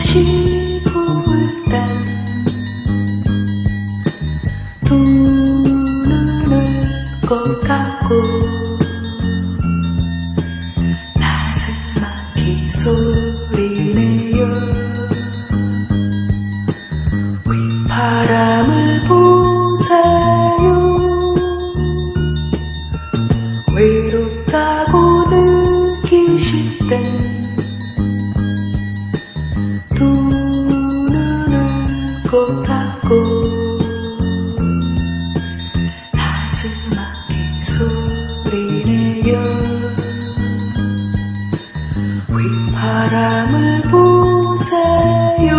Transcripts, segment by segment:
불빛이 부을 땐 두 눈을 꼭 감고 나스막히 소리내요. 휘파람을 보세요. 외롭다고 느끼실 땐 두 눈을 꼭 감고 나스막히 소리내요. 휘파람을 보세요.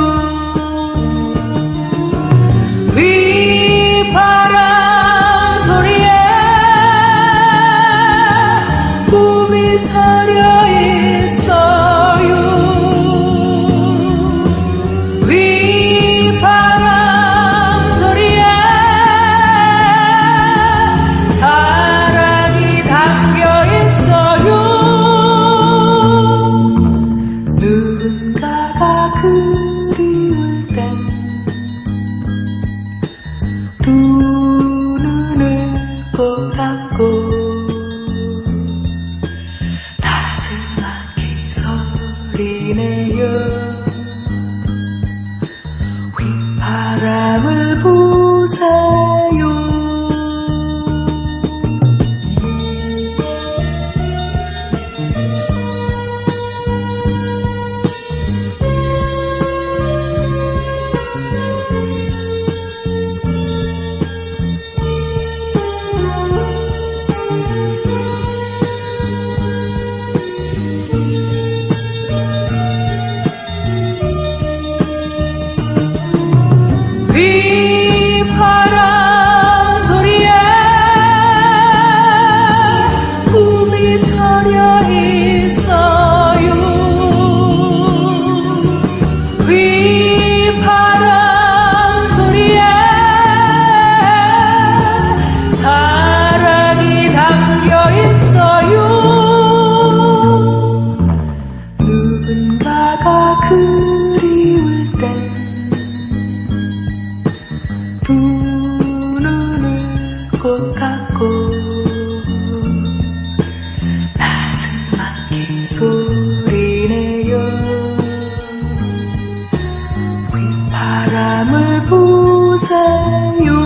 휘파람 소리에 꿈이 서려 있어요. 휘파람 소리에 사랑이 담겨 있어요. 누군가가 그리울 땐 두 눈을 꼭 감고 나스막히 소리내요. 휘파람을 보세요. 휘파람 소리에 꿈이 서려 있어요. 휘파람 소리에 사랑이 담겨 있어요. 누군가가 그리울 땐 두 눈을 꼭 감고 나스막히 소리내요. 휘파람을 보세요.